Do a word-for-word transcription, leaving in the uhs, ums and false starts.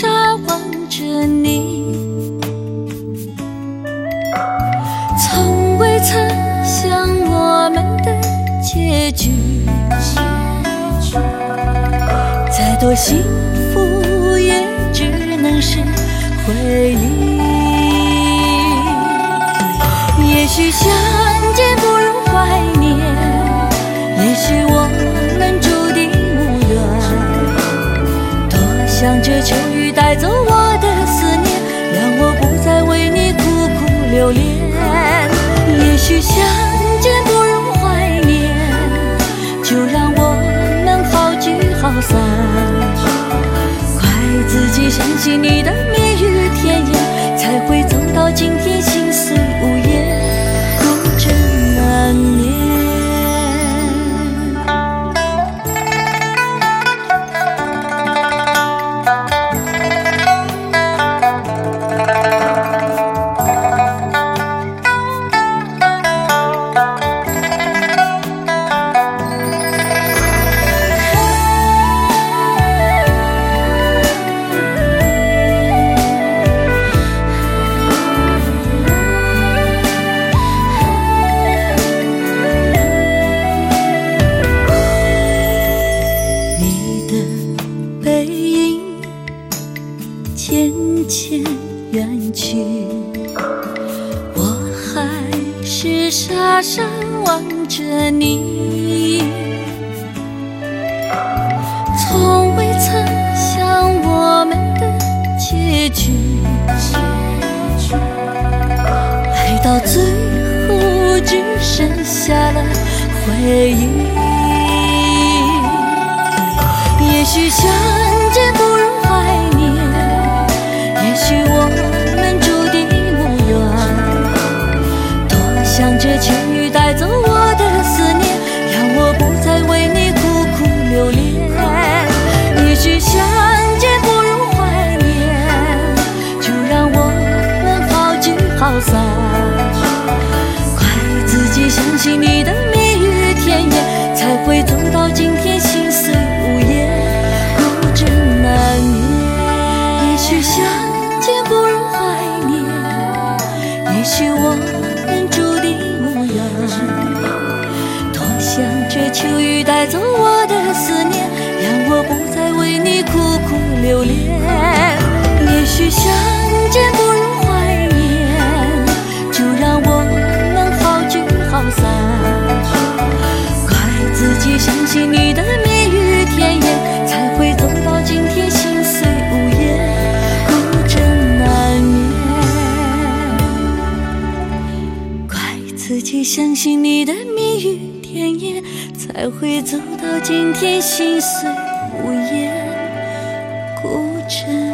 傻望着你，从未曾想我们的结局，再多幸福也只能是回忆。也许相见不如怀念，也许我们注定无缘。多想这秋雨带走我的思念，让我不再为你苦苦留恋。也许相见不如怀念，就让我们好聚好散。怪自己相信你的蜜语甜言，才会走到今天心碎无言，孤枕难眠。渐渐远去，我还是傻傻望着你，从未曾想我们的结局，爱到最后只剩下了回忆。也许相见不如怀念，也许我们注定无缘。多想这秋雨带走我的思念，让我不再为你苦苦留恋。也许相见不如怀念，就让我们好聚好散。怪自己相信你的蜜语甜言，才会走到今天心碎无言，孤枕难眠。也许相见不如怀念，也许我们注定无缘。多想这秋雨带走我的思念，让我不再为你苦苦留恋。也许相见不如怀念，就让我们好聚好散。怪自己相信你的蜜语甜言，才会走到今天心碎无言，孤枕难眠。怪自己相信你的蜜语甜言，才会走到今天心碎无言，孤枕